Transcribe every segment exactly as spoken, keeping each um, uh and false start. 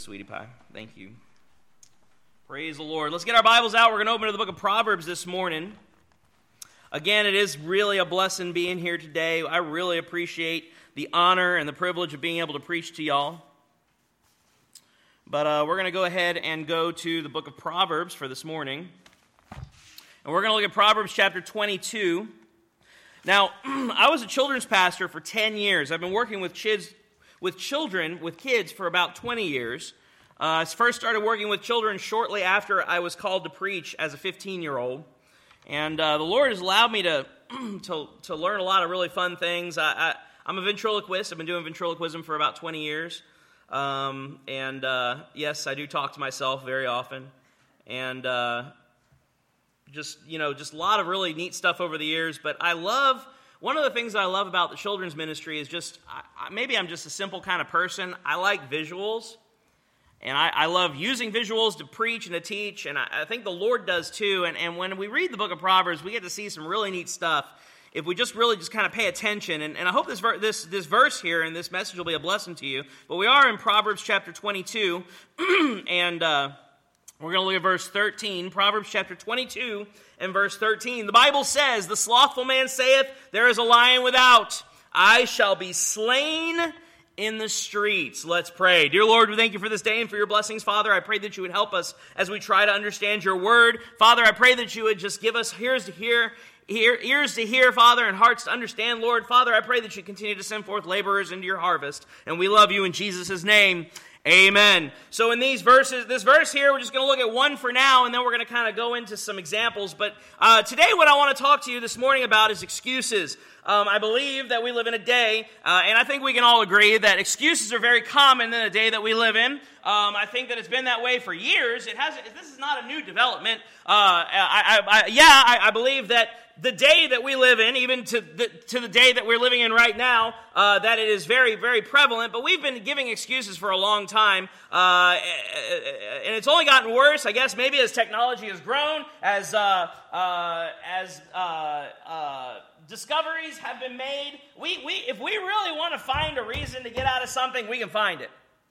Sweetie pie. Thank you. Praise the Lord. Let's get our Bibles out. We're going to open to the book of Proverbs this morning. Again, it is really a blessing being here today. I really appreciate the honor and the privilege of being able to preach to y'all. But uh, we're going to go ahead and go to the book of Proverbs for this morning. And we're going to look at Proverbs chapter twenty-two. Now, I was a children's pastor for ten years. I've been working with kids, with children, with kids for about twenty years. Uh, I first started working with children shortly after I was called to preach as a fifteen-year-old. And uh, the Lord has allowed me to, to to learn a lot of really fun things. I, I, I'm a ventriloquist. I've been doing ventriloquism for about twenty years. Um, and uh, yes, I do talk to myself very often. And uh, just, you know, just a lot of really neat stuff over the years. But I love, one of the things that I love about the children's ministry is just, I, maybe I'm just a simple kind of person. I like visuals. And I, I love using visuals to preach and to teach, and I, I think the Lord does too. And, and when we read the book of Proverbs, we get to see some really neat stuff if we just really just kind of pay attention. And, and I hope this, ver- this, this verse here and this message will be a blessing to you. But we are in Proverbs chapter twenty-two, and uh, we're going to look at verse thirteen. Proverbs chapter twenty-two and verse thirteen. The Bible says, "The slothful man saith, there is a lion without. I shall be slain in the streets." Let's pray. Dear Lord, we thank you for this day and for your blessings. Father, I pray that you would help us as we try to understand your word. Father, I pray that you would just give us ears to hear, ear, ears to hear, Father, and hearts to understand, Lord. Father, I pray that you continue to send forth laborers into your harvest. And we love you in Jesus' name. Amen. So in these verses, this verse here, we're just going to look at one for now, and then we're going to kind of go into some examples. But uh, today what I want to talk to you this morning about is excuses. Um, I believe that we live in a day, uh, and I think we can all agree that excuses are very common in the day that we live in. Um, I think that it's been that way for years. It hasn't. This is not a new development. Uh, I, I, I, yeah, I, I believe that the day that we live in, even to the, to the day that we're living in right now, uh, that it is very, very prevalent. But we've been giving excuses for a long time, uh, and it's only gotten worse, I guess, maybe as technology has grown, as uh, uh, as uh, uh, discoveries have been made. We, we, if we really want to find a reason to get out of something, we can find it.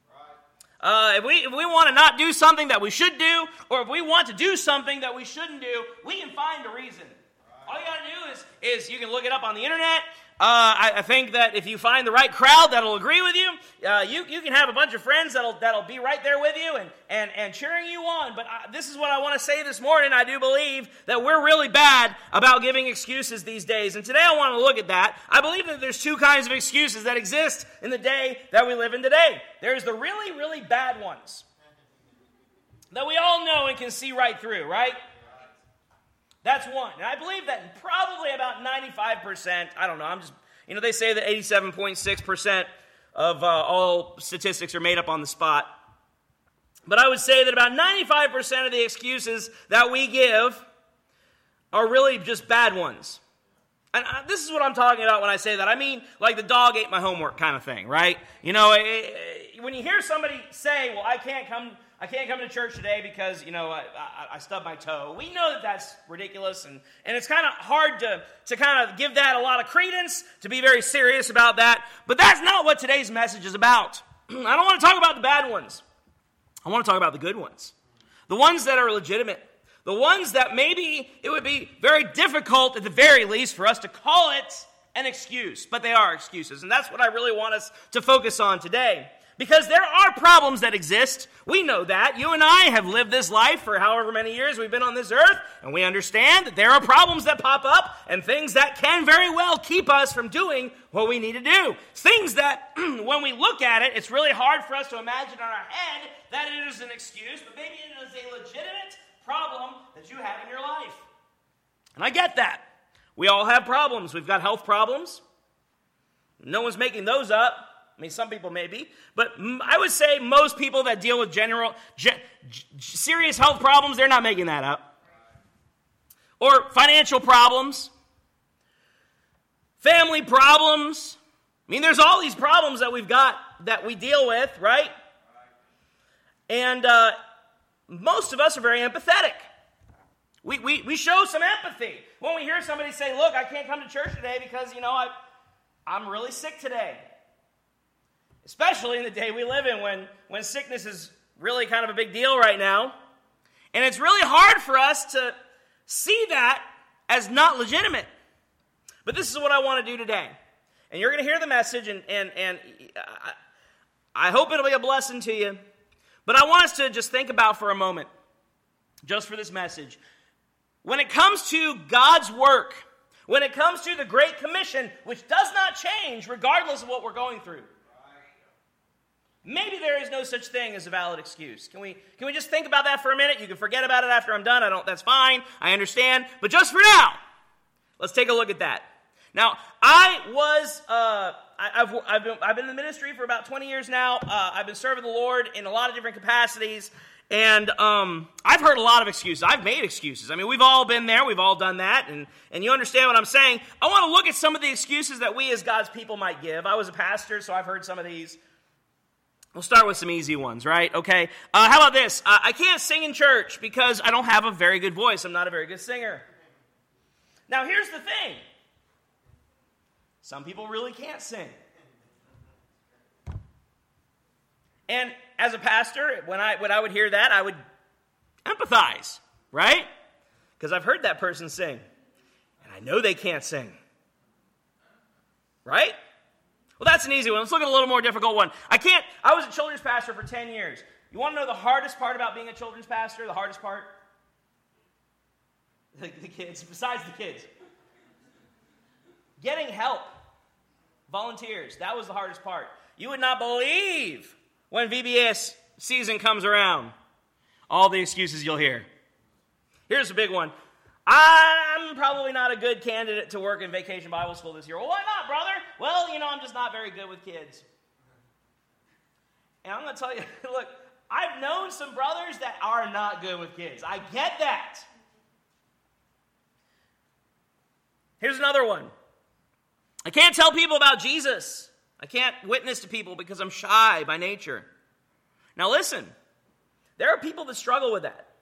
Uh, if we if we want to not do something that we should do, or if we want to do something that we shouldn't do, we can find a reason. All you got to do is, is you can look it up on the internet. Uh, I, I think that if you find the right crowd that'll agree with you, uh, you, you can have a bunch of friends that'll that'll be right there with you and, and, and cheering you on. But I, this is what I want to say this morning. I do believe that we're really bad about giving excuses these days. And today I want to look at that. I believe that there's two kinds of excuses that exist in the day that we live in today. There's the really, really bad ones that we all know and can see right through, right? That's one. And I believe that probably about ninety-five percent, I don't know, I'm just, you know, they say that eighty-seven point six percent of uh, all statistics are made up on the spot. But I would say that about ninety-five percent of the excuses that we give are really just bad ones. And I, this is what I'm talking about when I say that. I mean, like the dog ate my homework kind of thing, right? You know, it, it, when you hear somebody say, well, I can't come I can't come to church today because, you know, I, I, I stubbed my toe. We know that that's ridiculous, and, and it's kind of hard to, to kind of give that a lot of credence, to be very serious about that. But that's not what today's message is about. I don't want to talk about the bad ones. I want to talk about the good ones. The ones that are legitimate. The ones that maybe it would be very difficult, at the very least, for us to call it an excuse. But they are excuses, and that's what I really want us to focus on today. Because there are problems that exist. We know that. You and I have lived this life for however many years we've been on this earth, and we understand that there are problems that pop up and things that can very well keep us from doing what we need to do. Things that, when we look at it, it's really hard for us to imagine in our head that it is an excuse, but maybe it is a legitimate problem that you have in your life. And I get that. We all have problems. We've got health problems. No one's making those up. I mean, some people may be, but I would say most people that deal with general, ge- g- serious health problems, they're not making that up. Or financial problems, family problems. I mean, there's all these problems that we've got that we deal with, right? And uh, most of us are very empathetic. We, we we show some empathy when we hear somebody say, "Look, I can't come to church today because you know I I'm really sick today." Especially in the day we live in when, when sickness is really kind of a big deal right now. And it's really hard for us to see that as not legitimate. But this is what I want to do today. And you're going to hear the message, and, and, and I, I hope it'll be a blessing to you. But I want us to just think about for a moment, just for this message, when it comes to God's work, when it comes to the Great Commission, which does not change regardless of what we're going through. Maybe there is no such thing as a valid excuse. Can we can we just think about that for a minute? You can forget about it after I'm done. I don't. That's fine. I understand. But just for now, let's take a look at that. Now, I was uh, I, I've I've been I've been in the ministry for about twenty years now. Uh, I've been serving the Lord in a lot of different capacities, and um, I've heard a lot of excuses. I've made excuses. I mean, we've all been there. We've all done that, and and you understand what I'm saying. I want to look at some of the excuses that we as God's people might give. I was a pastor, so I've heard some of these. We'll start with some easy ones, right? Okay. Uh, how about this? Uh, I can't sing in church because I don't have a very good voice. I'm not a very good singer. Now, here's the thing. Some people really can't sing. And as a pastor, when I when I would hear that, I would empathize, right? Because I've heard that person sing, and I know they can't sing. Right? Well, that's an easy one. Let's look at a little more difficult one. I can't, I was a children's pastor for ten years. You want to know the hardest part about being a children's pastor? The hardest part? The, the kids, besides the kids. Getting help. Volunteers. That was the hardest part. You would not believe when V B S season comes around, all the excuses you'll hear. Here's a big one. I'm probably not a good candidate to work in Vacation Bible School this year. Well, why not, brother? Well, you know, I'm just not very good with kids. And I'm going to tell you, look, I've known some brothers that are not good with kids. I get that. Here's another one. I can't tell people about Jesus. I can't witness to people because I'm shy by nature. Now listen, there are people that struggle with that.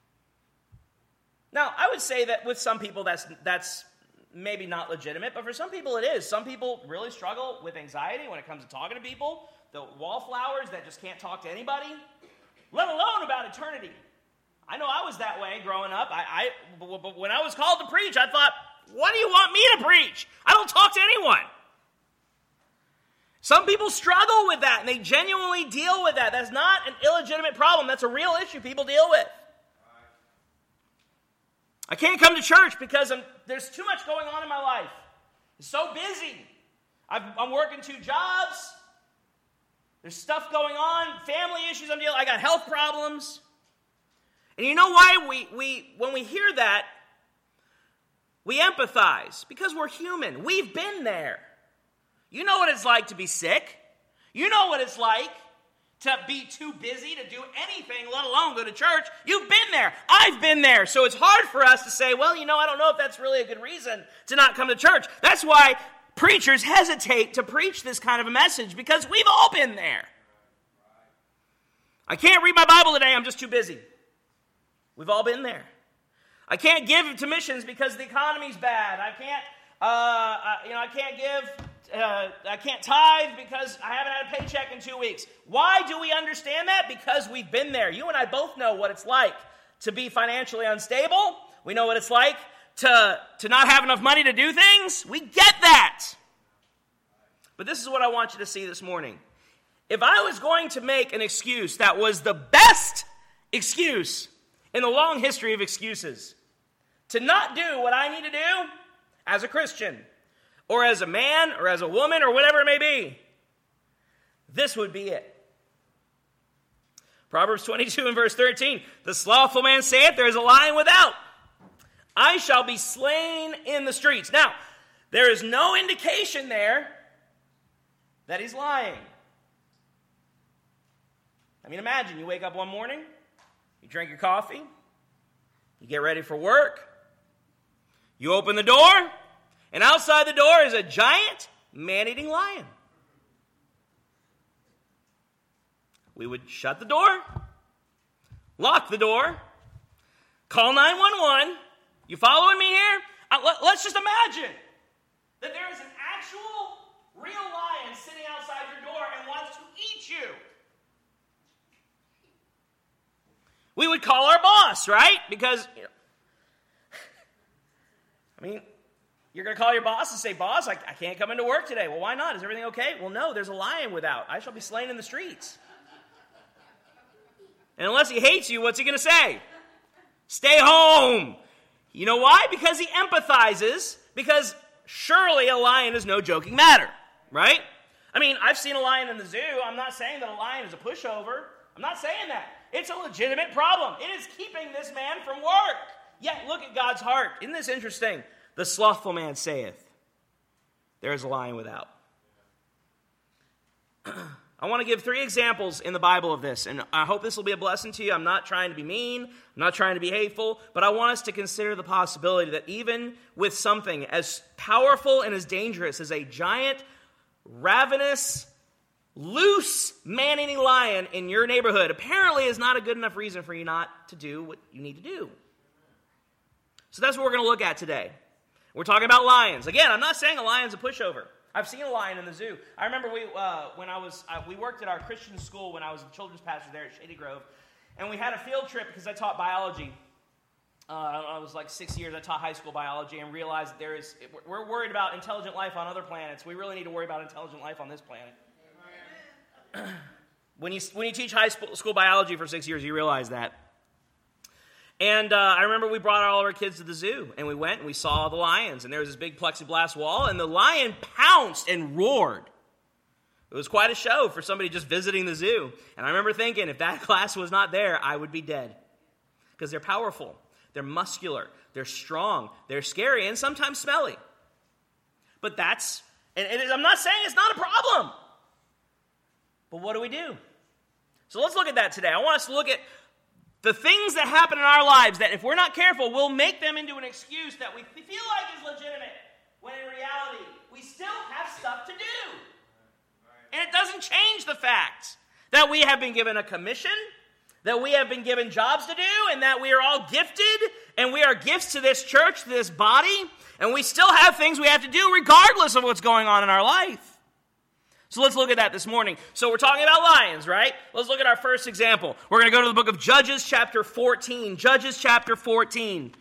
Now, I would say that with some people that's that's maybe not legitimate, but for some people it is. Some people really struggle with anxiety when it comes to talking to people, the wallflowers that just can't talk to anybody, let alone about eternity. I know I was that way growing up. I, I when I was called to preach, I thought, what do you want me to preach? I don't talk to anyone. Some people struggle with that, and they genuinely deal with that. That's not an illegitimate problem. That's a real issue people deal with. I can't come to church because I'm, there's too much going on in my life. It's so busy. I've, I'm working two jobs. There's stuff going on, family issues I'm dealing with. I got health problems. And you know why we, we when we hear that, we empathize? Because we're human. We've been there. You know what it's like to be sick. You know what it's like to be too busy to do anything, let alone go to church. You've been there. I've been there. So it's hard for us to say, well, you know, I don't know if that's really a good reason to not come to church. That's why preachers hesitate to preach this kind of a message, because we've all been there. I can't read my Bible today. I'm just too busy. We've all been there. I can't give to missions because the economy's bad. I can't, uh, uh, you know, I can't give... Uh, I can't tithe because I haven't had a paycheck in two weeks. Why do we understand that? Because we've been there. You and I both know what it's like to be financially unstable. We know what it's like to, to not have enough money to do things. We get that. But this is what I want you to see this morning. If I was going to make an excuse that was the best excuse in the long history of excuses to not do what I need to do as a Christian, or as a man, or as a woman, or whatever it may be, this would be it. Proverbs twenty-two and verse thirteen, the slothful man saith, there is a lion without. I shall be slain in the streets. Now, there is no indication there that he's lying. I mean, imagine you wake up one morning, you drink your coffee, you get ready for work, you open the door, and outside the door is a giant man-eating lion. We would shut the door, lock the door, call nine one one. You following me here? Uh, let, let's just imagine that there is an actual real lion sitting outside your door and wants to eat you. We would call our boss, right? Because, you know, I mean, you're going to call your boss and say, boss, I, I can't come into work today. Well, why not? Is everything okay? Well, no, there's a lion without. I shall be slain in the streets. And unless he hates you, what's he going to say? Stay home. You know why? Because he empathizes, because surely a lion is no joking matter, right? I mean, I've seen a lion in the zoo. I'm not saying that a lion is a pushover. I'm not saying that. It's a legitimate problem. It is keeping this man from work. Yet, look at God's heart. Isn't this interesting? The slothful man saith, there is a lion without. I want to give three examples in the Bible of this, and I hope this will be a blessing to you. I'm not trying to be mean. I'm not trying to be hateful, but I want us to consider the possibility that even with something as powerful and as dangerous as a giant, ravenous, loose, man-eating lion in your neighborhood apparently is not a good enough reason for you not to do what you need to do. So that's what we're going to look at today. We're talking about lions. Again, I'm not saying a lion's a pushover. I've seen a lion in the zoo. I remember we uh, when I was uh, we worked at our Christian school when I was a children's pastor there at Shady Grove, and we had a field trip because I taught biology. Uh, I was like six years. I taught high school biology and realized that there is we're worried about intelligent life on other planets. We really need to worry about intelligent life on this planet. when you when you teach high school biology for six years, you realize that. And uh, I remember we brought all of our kids to the zoo, and we went and we saw the lions, and there was this big plexiglass wall, and the lion pounced and roared. It was quite a show for somebody just visiting the zoo. And I remember thinking, if that glass was not there, I would be dead. Because they're powerful, they're muscular, they're strong, they're scary, and sometimes smelly. But that's, and it is, I'm not saying it's not a problem. But what do we do? So let's look at that today. I want us to look at the things that happen in our lives that if we're not careful, we'll make them into an excuse that we feel like is legitimate, when in reality, we still have stuff to do. And it doesn't change the fact that we have been given a commission, that we have been given jobs to do, and that we are all gifted, and we are gifts to this church, to this body, and we still have things we have to do regardless of what's going on in our life. So let's look at that this morning. So we're talking about lions, right? Let's look at our first example. We're going to go to the book of Judges chapter fourteen. Judges chapter fourteen.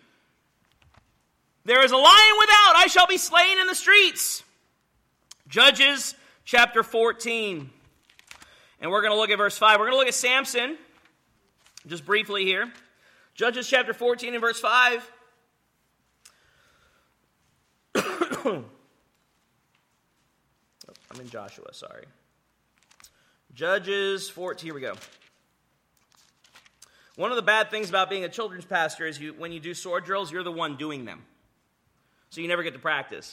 There is a lion without, I shall be slain in the streets. Judges chapter fourteen. And we're going to look at verse five. We're going to look at Samson, just briefly here. Judges chapter fourteen and verse five. I'm in Joshua, sorry. Judges fourteen, here we go. One of the bad things about being a children's pastor is you, when you do sword drills, you're the one doing them. So you never get to practice.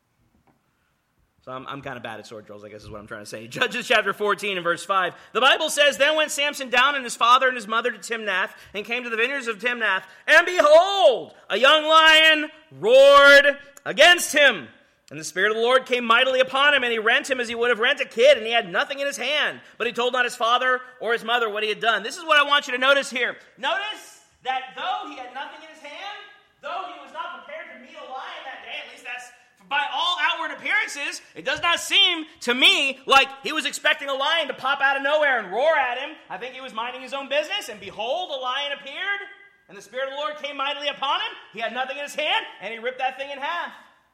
So I'm, I'm kind of bad at sword drills, I guess is what I'm trying to say. Judges chapter fourteen and verse five. The Bible says, Then went Samson down and his father and his mother to Timnath, and came to the vineyards of Timnath. And behold, a young lion roared against him. And the Spirit of the Lord came mightily upon him, and he rent him as he would have rent a kid, and he had nothing in his hand. But he told not his father or his mother what he had done. This is what I want you to notice here. Notice that though he had nothing in his hand, though he was not prepared to meet a lion that day, at least that's by all outward appearances, it does not seem to me like he was expecting a lion to pop out of nowhere and roar at him. I think he was minding his own business, and behold, a lion appeared, and the Spirit of the Lord came mightily upon him. He had nothing in his hand, and he ripped that thing in half.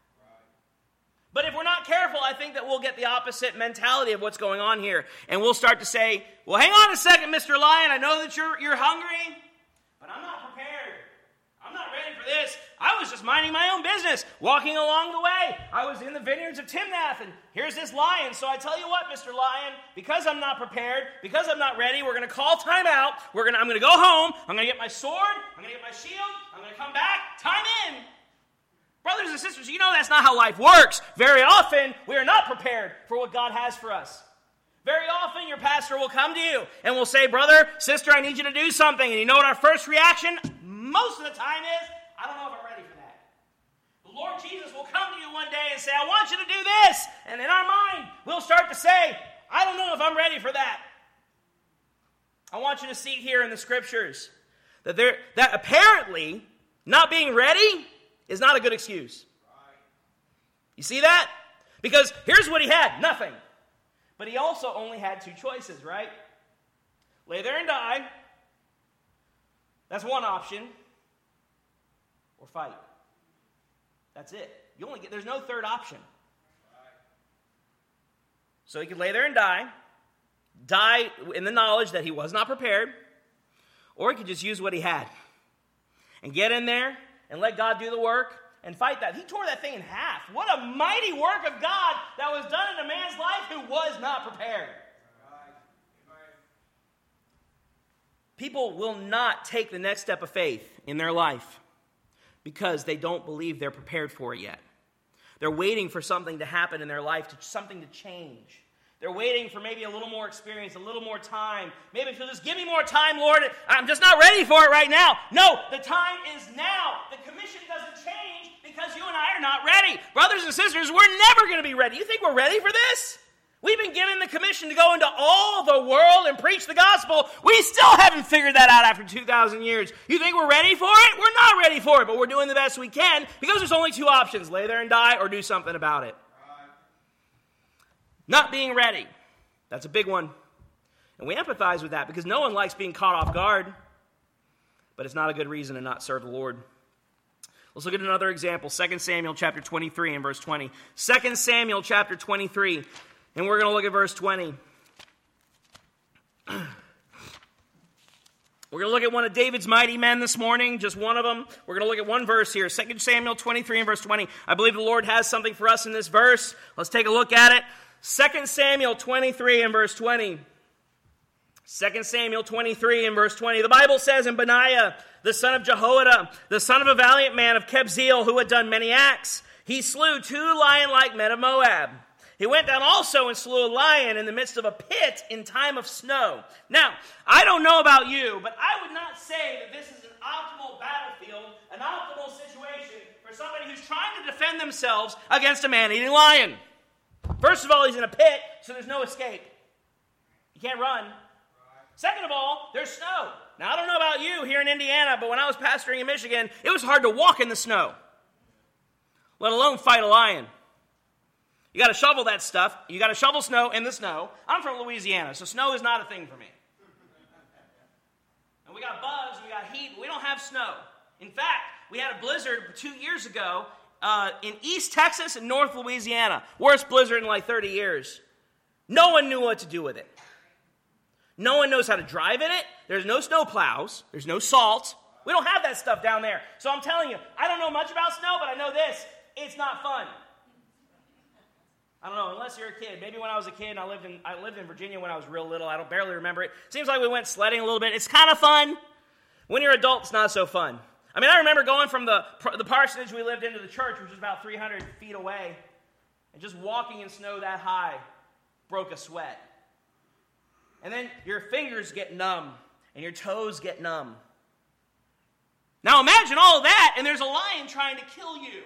But if we're not careful, I think that we'll get the opposite mentality of what's going on here. And we'll start to say, well, hang on a second, Mister Lion. I know that you're, you're hungry, but I'm not prepared. I'm not ready for this. I was just minding my own business, walking along the way. I was in the vineyards of Timnath, and here's this lion. So I tell you what, Mister Lion, because I'm not prepared, because I'm not ready, we're going to call time out. We're going to, I'm going to go home. I'm going to get my sword. I'm going to get my shield. I'm going to come back. Time in. Brothers and sisters, you know that's not how life works. Very often, we are not prepared for what God has for us. Very often, your pastor will come to you and will say, brother, sister, I need you to do something. And you know what our first reaction most of the time is? I don't know if I'm ready for that. The Lord Jesus will come to you one day and say, I want you to do this. And in our mind, we'll start to say, I don't know if I'm ready for that. I want you to see here in the scriptures that there, that apparently not being ready is not a good excuse. You see that? Because here's what he had, nothing. But he also only had two choices, right? Lay there and die, That's one option. Or fight. That's it. You only get, there's no third option. So he could lay there and die. Die in the knowledge that he was not prepared. Or he could just use what he had. And get in there and let God do the work and fight that. He tore that thing in half. What a mighty work of God that was done in a man's life who was not prepared. People will not take the next step of faith in their life because they don't believe they're prepared for it yet. They're waiting for something to happen in their life, to, something to change. They're waiting for maybe a little more experience, a little more time. Maybe if you'll just give me more time, Lord, I'm just not ready for it right now. No, the time is now. The commission doesn't change because you and I are not ready. Brothers and sisters, we're never going to be ready. You think we're ready for this? We've been given the commission to go into all the world and preach the gospel. We still haven't figured that out after two thousand years. You think we're ready for it? We're not ready for it, but we're doing the best we can because there's only two options, lay there and die or do something about it. Not being ready. That's a big one. And we empathize with that because no one likes being caught off guard, but it's not a good reason to not serve the Lord. Let's look at another example, Second Samuel chapter twenty-three and verse twenty. Second Samuel chapter twenty-three. And we're going to look at verse twenty. We're going to look at one of David's mighty men this morning, just one of them. We're going to look at one verse here, Second Samuel twenty-three and verse twenty. I believe the Lord has something for us in this verse. Let's take a look at it. Second Samuel twenty-three and verse twenty. Second Samuel twenty-three and verse twenty. The Bible says, "And Benaiah, the son of Jehoiada, the son of a valiant man of Kebzeel, who had done many acts, he slew two lion-like men of Moab. He went down also and slew a lion in the midst of a pit in time of snow." Now, I don't know about you, but I would not say that this is an optimal battlefield, an optimal situation for somebody who's trying to defend themselves against a man-eating lion. First of all, he's in a pit, so there's no escape. You can't run. Second of all, there's snow. Now, I don't know about you here in Indiana, but when I was pastoring in Michigan, it was hard to walk in the snow, let alone fight a lion. You got to shovel that stuff. You got to shovel snow in the snow. I'm from Louisiana, so snow is not a thing for me. And we got bugs, we got heat, but we don't have snow. In fact, we had a blizzard two years ago uh, in East Texas and North Louisiana. Worst blizzard in like thirty years. No one knew what to do with it. No one knows how to drive in it. There's no snow plows. There's no salt. We don't have that stuff down there. So I'm telling you, I don't know much about snow, but I know this. It's not fun. I don't know, unless you're a kid. Maybe when I was a kid and I lived in I lived in Virginia when I was real little. I don't barely remember it. Seems like we went sledding a little bit. It's kind of fun. When you're an adult, it's not so fun. I mean, I remember going from the, the parsonage we lived into the church, which was about three hundred feet away, and just walking in snow that high broke a sweat. And then your fingers get numb, and your toes get numb. Now imagine all of that, and there's a lion trying to kill you.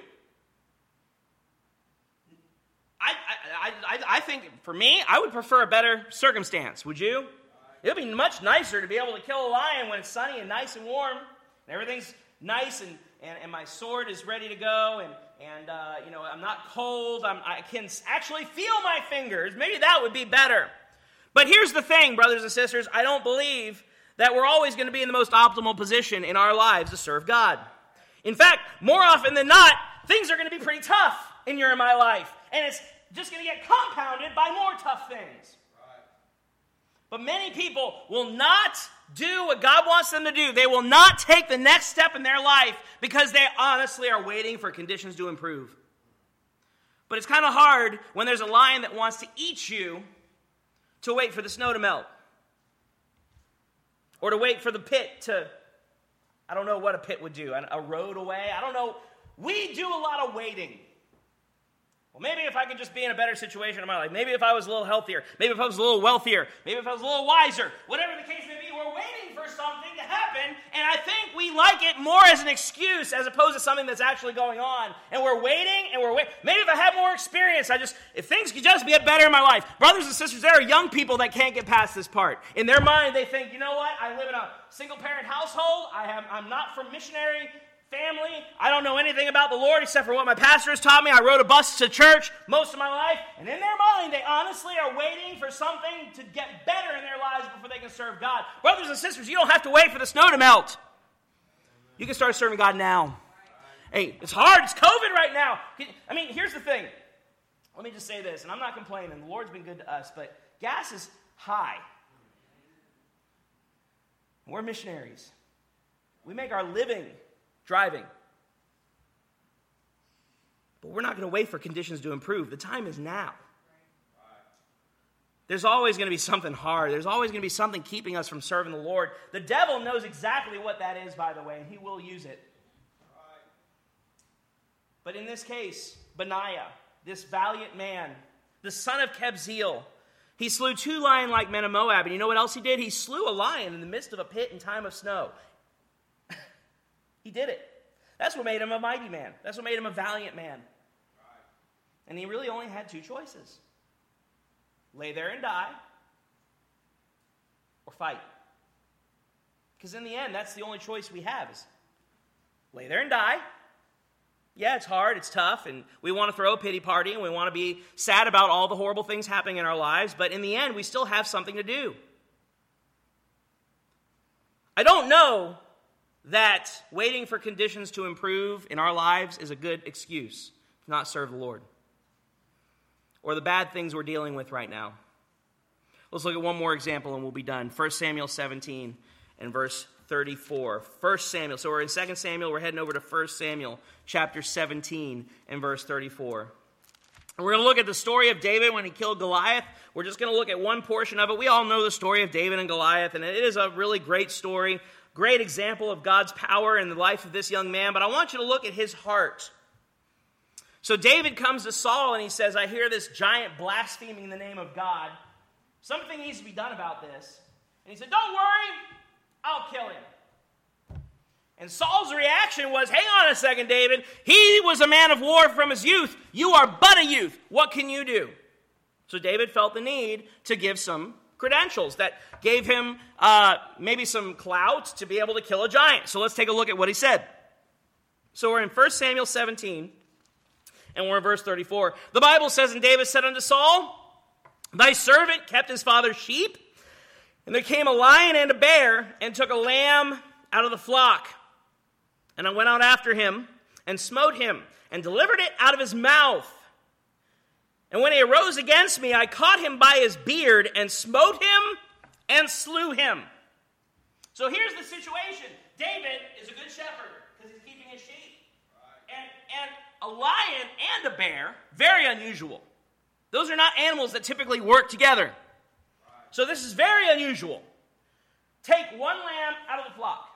I, I, I, I think, for me, I would prefer a better circumstance. Would you? It would be much nicer to be able to kill a lion when it's sunny and nice and warm, and everything's nice, and, and, and my sword is ready to go, and, and uh, you know, I'm not cold. I'm, I can actually feel my fingers. Maybe that would be better. But here's the thing, brothers and sisters. I don't believe that we're always going to be in the most optimal position in our lives to serve God. In fact, more often than not, things are going to be pretty tough in your and my life. And it's just going to get compounded by more tough things. Right. But many people will not do what God wants them to do. They will not take the next step in their life because they honestly are waiting for conditions to improve. But it's kind of hard when there's a lion that wants to eat you to wait for the snow to melt. Or to wait for the pit to, I don't know what a pit would do, a road away. I don't know. We do a lot of waiting. Well, maybe if I could just be in a better situation in my life. Maybe if I was a little healthier. Maybe if I was a little wealthier. Maybe if I was a little wiser. Whatever the case may be, we're waiting for something to happen. And I think we like it more as an excuse as opposed to something that's actually going on. And we're waiting and we're waiting. Maybe if I had more experience, I just, if things could just get better in my life. Brothers and sisters, there are young people that can't get past this part. In their mind, they think, you know what? I live in a single-parent household. I have, I'm not from missionary family. I don't know anything about the Lord except for what my pastor has taught me. I rode a bus to church most of my life. And in their mind, they honestly are waiting for something to get better in their lives before they can serve God. Brothers and sisters, you don't have to wait for the snow to melt. You can start serving God now. Hey, it's hard. It's COVID right now. I mean, here's the thing. Let me just say this, and I'm not complaining. The Lord's been good to us, but gas is high. We're missionaries. We make our living driving. But we're not going to wait for conditions to improve. The time is now. There's always going to be something hard. There's always going to be something keeping us from serving the Lord. The devil knows exactly what that is, by the way, and he will use it. But in this case, Benaiah, this valiant man, the son of Kebzeel, he slew two lion-like men of Moab. And you know what else he did? He slew a lion in the midst of a pit in time of snow. He did it. That's what made him a mighty man. That's what made him a valiant man. And he really only had two choices. Lay there and die, or fight. Because in the end, that's the only choice we have, is lay there and die. Yeah, it's hard, it's tough, and we want to throw a pity party, and we want to be sad about all the horrible things happening in our lives, but in the end, we still have something to do. I don't know that waiting for conditions to improve in our lives is a good excuse to not serve the Lord, or the bad things we're dealing with right now. Let's look at one more example and we'll be done. First Samuel seventeen and verse thirty-four. First Samuel. So we're in Second Samuel. We're heading over to First Samuel chapter seventeen and verse thirty-four. And we're going to look at the story of David when he killed Goliath. We're just going to look at one portion of it. We all know the story of David and Goliath, and it is a really great story, great example of God's power in the life of this young man. But I want you to look at his heart. So David comes to Saul and he says, I hear this giant blaspheming the name of God. Something needs to be done about this. And he said, don't worry, I'll kill him. And Saul's reaction was, hang on a second, David. He was a man of war from his youth. You are but a youth. What can you do? So David felt the need to give some credentials that gave him uh, maybe some clout to be able to kill a giant. So let's take a look at what he said. So we're in First Samuel seventeen. And we're in verse thirty-four. The Bible says, and David said unto Saul, thy servant kept his father's sheep, and there came a lion and a bear, and took a lamb out of the flock. And I went out after him, and smote him, and delivered it out of his mouth. And when he arose against me, I caught him by his beard, and smote him, and slew him. So here's the situation. David is a good shepherd, because he's keeping his sheep. And, and a lion and a bear, very unusual. Those are not animals that typically work together. So this is very unusual. Take one lamb out of the flock.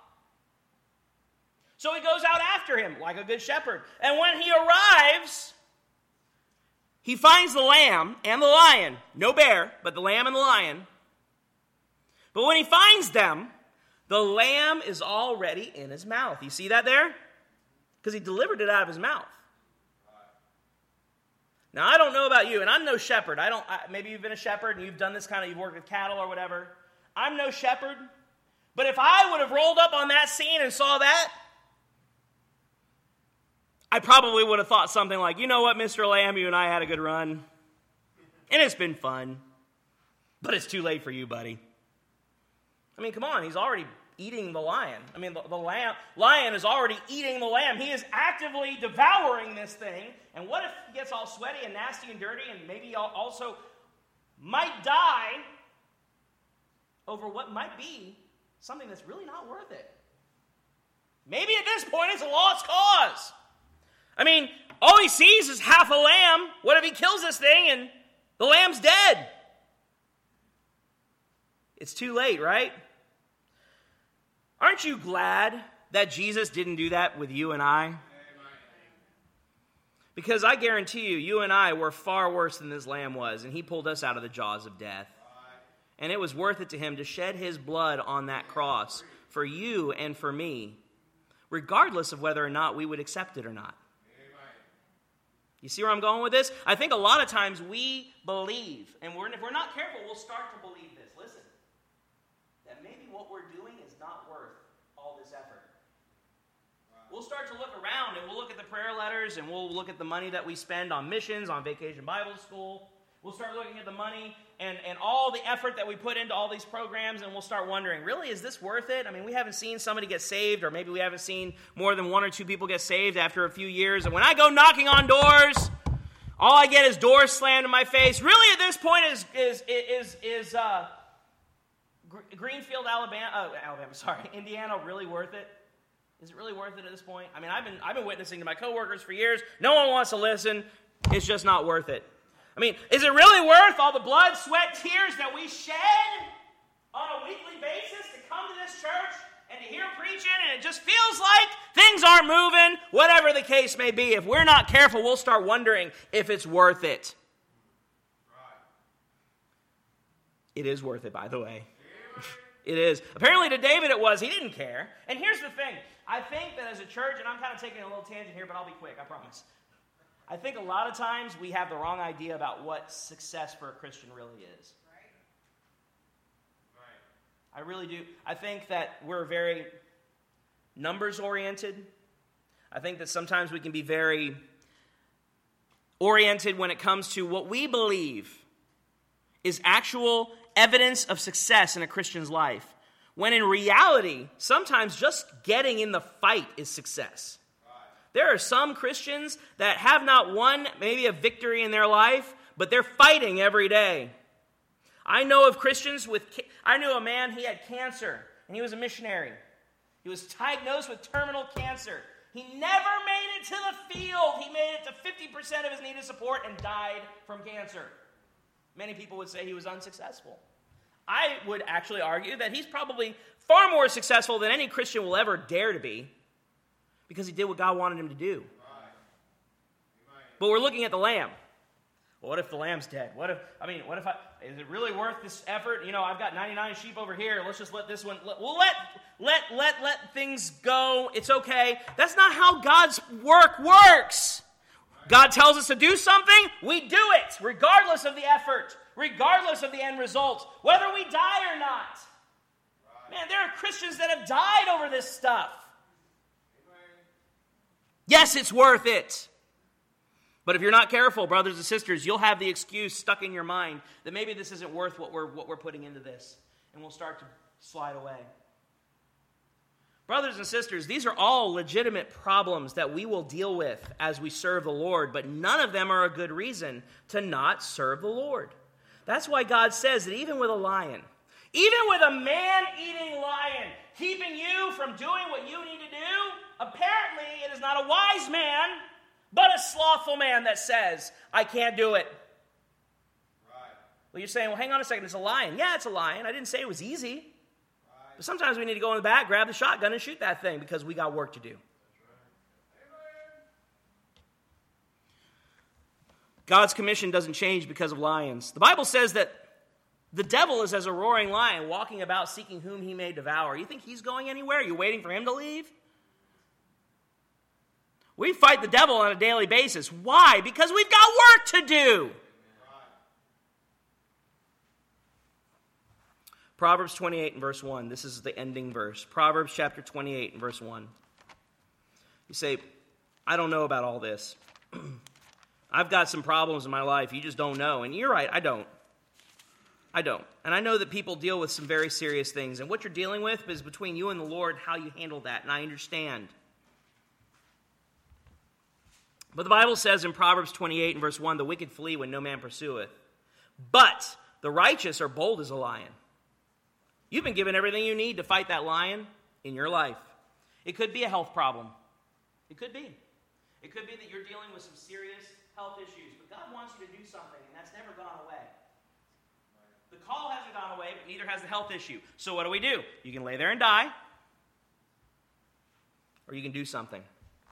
So he goes out after him like a good shepherd. And when he arrives, he finds the lamb and the lion. No bear, but the lamb and the lion. But when he finds them, the lamb is already in his mouth. You see that there? Because he delivered it out of his mouth. Now, I don't know about you, and I'm no shepherd. I don't. I, maybe you've been a shepherd and you've done this kind of, you've worked with cattle or whatever. I'm no shepherd. But if I would have rolled up on that scene and saw that, I probably would have thought something like, you know what, Mister Lamb, you and I had a good run. And it's been fun. But it's too late for you, buddy. I mean, come on, he's already eating the lion. I mean, the, the lamb, lion is already eating the lamb. He is actively devouring this thing. And what if he gets all sweaty and nasty and dirty and maybe also might die over what might be something that's really not worth it? Maybe at this point it's a lost cause. I mean, all he sees is half a lamb. What if he kills this thing and the lamb's dead? It's too late, right? Aren't you glad that Jesus didn't do that with you and I? Because I guarantee you, you and I were far worse than this lamb was, and he pulled us out of the jaws of death. And it was worth it to him to shed his blood on that cross for you and for me, regardless of whether or not we would accept it or not. You see where I'm going with this? I think a lot of times we believe, and we're, if we're not careful, we'll start to believe this. Listen, that maybe what we're doing is not worth all this effort. Wow. We'll start to look around, and we'll look at the prayer letters, and we'll look at the money that we spend on missions, on Vacation Bible School. We'll start looking at the money and, and all the effort that we put into all these programs, and we'll start wondering, really, is this worth it? I mean, we haven't seen somebody get saved, or maybe we haven't seen more than one or two people get saved after a few years. And when I go knocking on doors, all I get is doors slammed in my face. Really, at this point, is is is is uh, Greenfield, Alabama, uh, Alabama, sorry, Indiana, really worth it? Is it really worth it at this point? I mean, I've been I've been witnessing to my coworkers for years. No one wants to listen. It's just not worth it. I mean, is it really worth all the blood, sweat, tears that we shed on a weekly basis to come to this church and to hear preaching, and it just feels like things aren't moving, whatever the case may be? If we're not careful, we'll start wondering if it's worth it. It is worth it, by the way. It is. Apparently to David it was. He didn't care. And here's the thing. I think that as a church, and I'm kind of taking a little tangent here, but I'll be quick, I promise. I think a lot of times we have the wrong idea about what success for a Christian really is. Right. Right. I really do. I think that we're very numbers-oriented. I think that sometimes we can be very oriented when it comes to what we believe is actual evidence of success in a Christian's life, when in reality, sometimes just getting in the fight is success. There are some Christians that have not won maybe a victory in their life, but they're fighting every day. I know of Christians with, I knew a man, he had cancer, and he was a missionary. He was diagnosed with terminal cancer. He never made it to the field. He made it to fifty percent of his needed support and died from cancer. Many people would say he was unsuccessful. I would actually argue that he's probably far more successful than any Christian will ever dare to be, because he did what God wanted him to do. But we're looking at the lamb. Well, what if the lamb's dead? What if, I mean, what if I, is it really worth this effort? You know, I've got ninety-nine sheep over here. Let's just let this one, let, we'll let, let, let, let things go. It's okay. That's not how God's work works. God tells us to do something, we do it, regardless of the effort, regardless of the end result, whether we die or not. Man, there are Christians that have died over this stuff. Yes, it's worth it. But if you're not careful, brothers and sisters, you'll have the excuse stuck in your mind that maybe this isn't worth what we're what we're putting into this, and we'll start to slide away. Brothers and sisters, these are all legitimate problems that we will deal with as we serve the Lord, but none of them are a good reason to not serve the Lord. That's why God says that even with a lion, even with a man-eating lion keeping you from doing what you need to do, apparently it is not a wise man, but a slothful man that says, I can't do it. Right. Well, you're saying, well, hang on a second, it's a lion. Yeah, it's a lion. I didn't say it was easy. Right. But sometimes we need to go in the back, grab the shotgun, and shoot that thing because we got work to do. God's commission doesn't change because of lions. The Bible says that the devil is as a roaring lion, walking about seeking whom he may devour. You think he's going anywhere? Are you waiting for him to leave? We fight the devil on a daily basis. Why? Because we've got work to do. Proverbs twenty-eight and verse one. This is the ending verse. Proverbs chapter twenty-eight and verse one. You say, I don't know about all this. I've got some problems in my life. You just don't know. And you're right, I don't. I don't. And I know that people deal with some very serious things. And what you're dealing with is between you and the Lord, how you handle that. And I understand. But the Bible says in Proverbs twenty-eight and verse one, the wicked flee when no man pursueth. But the righteous are bold as a lion. You've been given everything you need to fight that lion in your life. It could be a health problem. It could be. It could be that you're dealing with some serious health issues. But God wants you to do something, and that's never gone away. The call hasn't gone away, but neither has the health issue. So what do we do? You can lay there and die, or you can do something.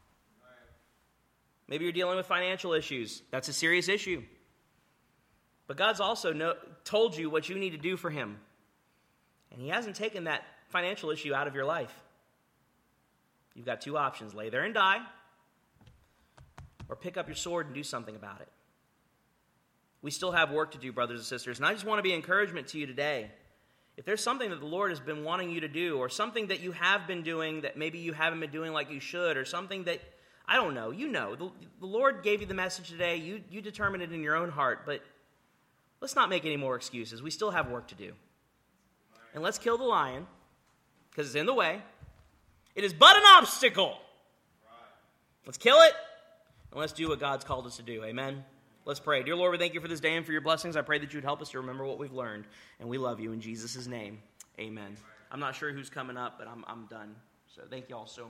Maybe you're dealing with financial issues. That's a serious issue. But God's also know, told you what you need to do for him. And he hasn't taken that financial issue out of your life. You've got two options. Lay there and die, or pick up your sword and do something about it. We still have work to do, brothers and sisters. And I just want to be encouragement to you today. If there's something that the Lord has been wanting you to do, or something that you have been doing that maybe you haven't been doing like you should, or something that, I don't know, you know. The, the Lord gave you the message today. You, you determine it in your own heart. But let's not make any more excuses. We still have work to do. And let's kill the lion, because it's in the way. It is but an obstacle. Let's kill it, and let's do what God's called us to do. Amen? Let's pray. Dear Lord, we thank you for this day and for your blessings. I pray that you would help us to remember what we've learned. And we love you in Jesus' name. Amen. I'm not sure who's coming up, but I'm, I'm done. So thank you all so much.